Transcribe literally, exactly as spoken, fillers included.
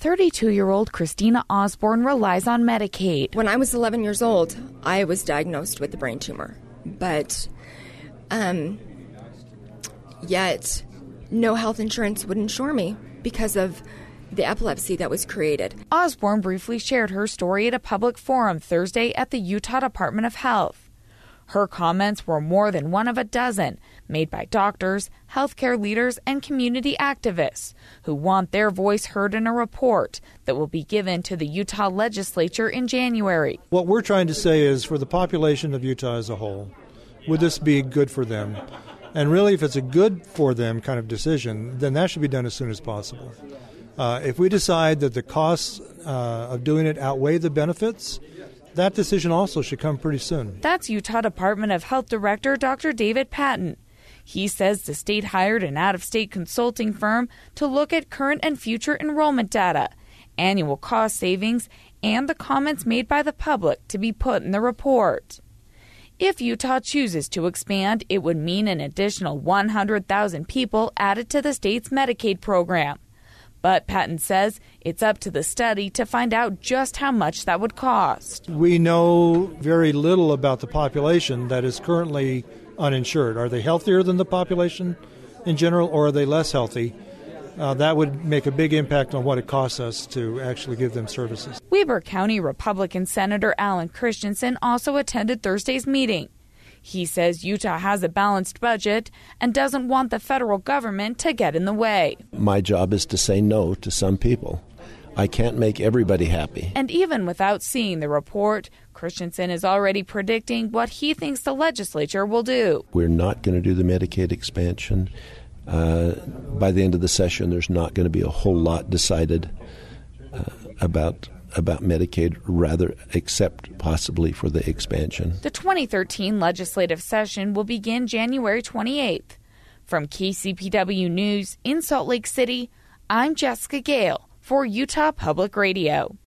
thirty-two-year-old Christina Osborne relies on Medicaid. When I was eleven years old, I was diagnosed with a brain tumor, but um, yet no health insurance would insure me because of the epilepsy that was created. Osborne briefly shared her story at a public forum Thursday at the Utah Department of Health. Her comments were more than one of a dozen made by doctors, healthcare leaders, and community activists who want their voice heard in a report that will be given to the Utah legislature in January. What we're trying to say is, for the population of Utah as a whole, would this be good for them? And really, if it's a good for them kind of decision, then that should be done as soon as possible. Uh, if we decide that the costs uh, of doing it outweigh the benefits, that decision also should come pretty soon. That's Utah Department of Health Director Doctor David Patton. He says the state hired an out-of-state consulting firm to look at current and future enrollment data, annual cost savings, and the comments made by the public to be put in the report. If Utah chooses to expand, it would mean an additional one hundred thousand people added to the state's Medicaid program. But Patton says it's up to the study to find out just how much that would cost. We know very little about the population that is currently uninsured. Are they healthier than the population in general, or are they less healthy? Uh, that would make a big impact on what it costs us to actually give them services. Weber County Republican Senator Alan Christensen also attended Thursday's meeting. He says Utah has a balanced budget and doesn't want the federal government to get in the way. My job is to say no to some people. I can't make everybody happy. And even without seeing the report, Christensen is already predicting what he thinks the legislature will do. We're not going to do the Medicaid expansion. Uh, by the end of the session, there's not going to be a whole lot decided uh, about about Medicaid, rather, except possibly for the expansion. The twenty thirteen legislative session will begin January twenty-eighth. From K C P W News in Salt Lake City, I'm Jessica Gale for Utah Public Radio.